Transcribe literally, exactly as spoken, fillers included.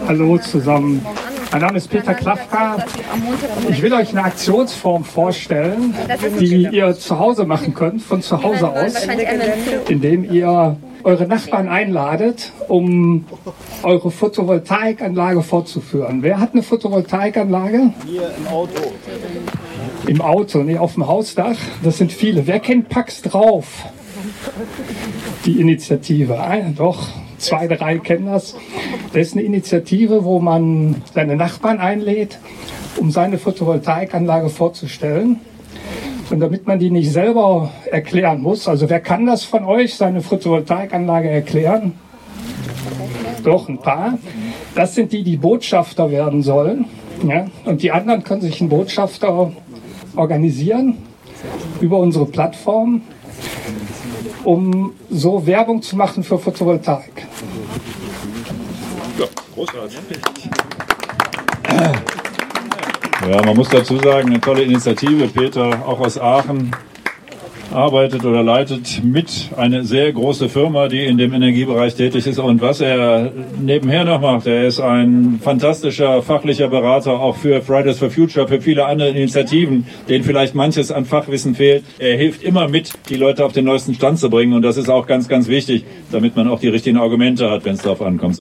Hallo zusammen. Mein Name ist Peter Klafka. Ich will euch eine Aktionsform vorstellen, die ihr zu Hause machen könnt, von zu Hause aus, indem ihr eure Nachbarn einladet, um eure Photovoltaikanlage fortzuführen. Wer hat eine Photovoltaikanlage? Hier im Auto. Im Auto, nee, auf dem Hausdach. Das sind viele. Wer kennt Pax drauf? Die Initiative. Ein, doch, zwei, drei kennen das. Das ist eine Initiative, wo man seine Nachbarn einlädt, um seine Photovoltaikanlage vorzustellen. Und damit man die nicht selber erklären muss, also wer kann das von euch, seine Photovoltaikanlage erklären? Doch, ein paar. Das sind die, die Botschafter werden sollen. Ja? Und die anderen können sich einen Botschafter organisieren über unsere Plattform, um so Werbung zu machen für Photovoltaik. Ja, großartig. Ja, man muss dazu sagen, eine tolle Initiative. Peter, auch aus Aachen, arbeitet oder leitet mit eine sehr große Firma, die in dem Energiebereich tätig ist. Und was er nebenher noch macht, er ist ein fantastischer fachlicher Berater auch für Fridays for Future, für viele andere Initiativen, denen vielleicht manches an Fachwissen fehlt. Er hilft immer mit, die Leute auf den neuesten Stand zu bringen. Und das ist auch ganz, ganz wichtig, damit man auch die richtigen Argumente hat, wenn es darauf ankommt.